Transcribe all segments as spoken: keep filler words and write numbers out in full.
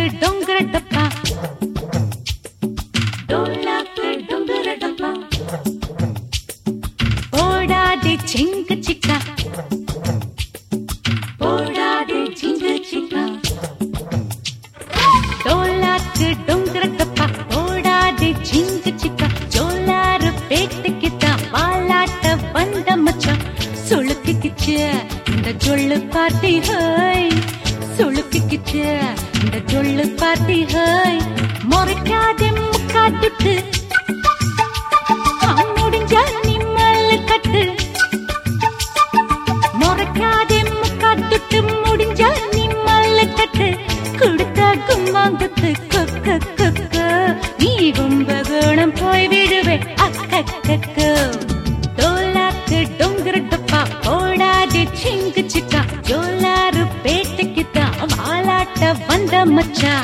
डोंगर डप्पा डोलाक डोंगर डप्पा ओड़ा दे चिंक चिका ओड़ा दे चिंक चिका डोलाक डोंगर डप्पा ओड़ा दे चिंक चिका जोलार पेट किता वालाट बंद मचा सुलक किचे இந்த ஜொள்ளு பார்ட்டி ஹாய் சுளுக்கு கிச்சு இந்த ஜொள்ளு பார்ட்டி ஹாய் மொறைக்காதே முக்காட்டுட்டு முடிஞ்சா நிம்மல்ல கட்டு மொறைக்காதே முக்காட்டுட்டு முடிஞ்சா நிம்மல்ல கட்டு குடுத்தா கும்மாங்கத்து கொக்க கொக்க நீ கும்பகோணம் போய் விடுவே அக்கக்கக்கு டோலாக்கு டொங்கர டப்பா ஓடாதே சிங்கு சிக்கா ஜோலாரு பேட்டுக்கிட்டா வாலாட்ட வந்த மச்சா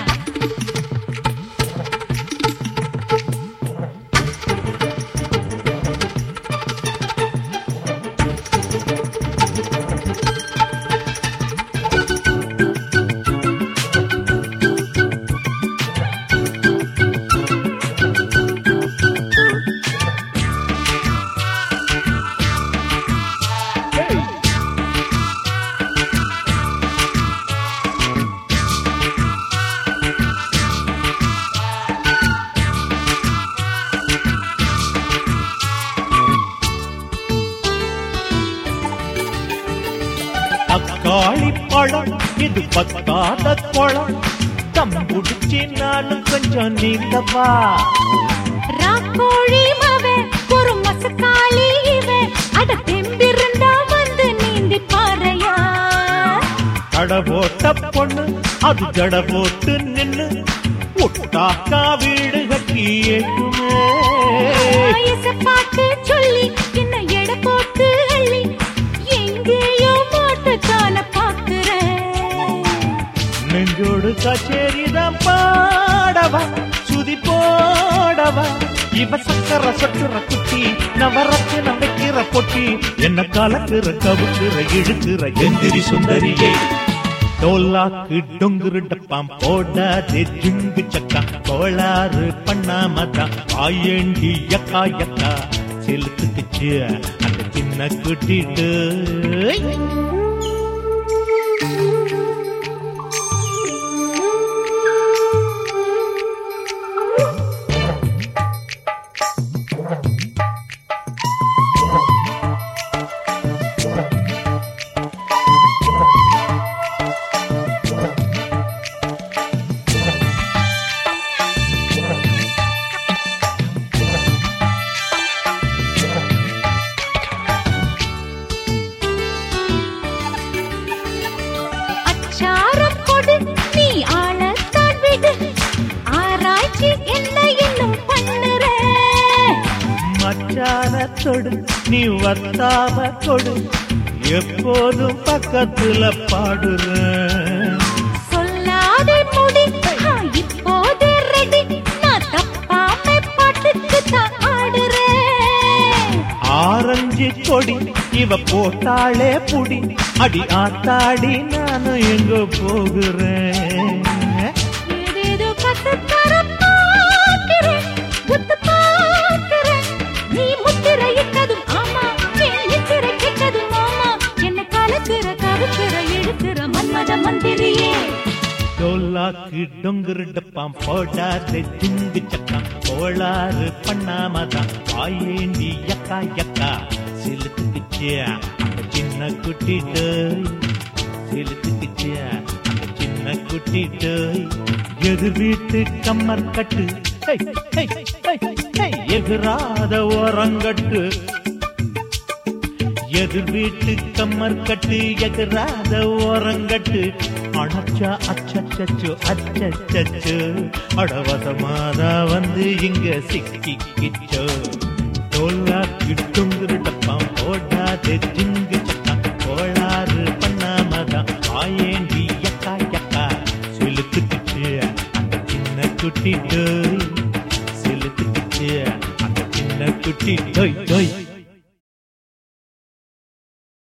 அக்காளி பழம் இது பத்தாத குளம் தம்புடிச்சி நானும் கொஞ்சம் நீந்தவா ராக்கோழி மவே ஒரு மசக்காளி இவே அட தெம்பிருந்தா வந்து நீந்தி பாறையா அட போட்ட பொண்ணு அது ஜட போட்டு நின்னு ஒட்டாக்கா வீடு கட்டி ஏற்றுமே பாட்டு சொல்லி என்ன எடை போட்டு அள்ளி எங்கேயோ போட்டு காண பாக்குறேன் நெஞ்சோடு கச்சேரிதான் பாடவா சுதி போடவா இவ சக்கர சொட்டுற குட்டி நவரத்தின வைக்கிற பொட்டி என்ன கலக்குற கவுக்குற இழுக்கிற எந்திரி சுந்தரியே டோலாக்கு டொங்குரு டப்பாம் போடாதே ஜிங்கு சக்கா கோளாறு பண்ணாமதான் ஆயண்டி யக்கா யக்கா செலுத்துக்குச்சு அந்த சின்ன குட்டிட்டு நீ ஆளத்தான் விடு ஆராய்ச்சி என்ன இன்னும் பண்ணுற மச்சானத்தொடு நீ வத்தாம கொடு எப்போதும் பக்கத்துல பாடுற சொல்லாதே முடி இப்போதே ரெடி நான் தப்பாம பாட்டுக்கு தான் ஆடுறேன் ஆரஞ்சு கொடி இவ போட்டாளே புடி அடி ஆத்தாடி நானும் எங்க போகிறேன் ஏதேதோ கத்துத்தர பார்க்கிறேன் குத்து பார்க்கிறேன் நீ முத்திரை இட்டதும் ஆமா எத்திரை கெட்டதும் ஆமா என்ன கலக்குற கவுக்குற இழுக்கிற மன்மத மந்திரியே டோலாக்கு டொங்குரு டப்பாம் போடாதே ஜிங்கு சக்கா கோளாறு பண்ணாமதான் வாயேண்டி யக்கா யக்கா செலுத்துக்குச்சு அந்த சின்ன குட்டிட்டு செலுத்துக்குச்சு அந்த சின்ன குட்டிட்டு எதிர் வீட்டு கம்மர் கட்டு எதிராத ஓரங்கட்டு எதிர் வீட்டு கம்மர் கட்டு எதிராத ஓரங்கட்டு அணச்சா அச்சச்சோ அச்சச்சோ அடவசமாதா வந்து இங்க சிக்கிக்கிச்சோ டோலாக்கு டொங்குரு டப்பாம் போடாதே ஜிங்கு சக்கா கோளாறு பண்ணாமதான் ஆயேண்டி யக்கா யக்கா செலுத்துக்குச்சு அந்த சின்ன குட்டி டோய் செலுத்துக்குச்சு அந்த சின்ன குட்டி டோய் டோய்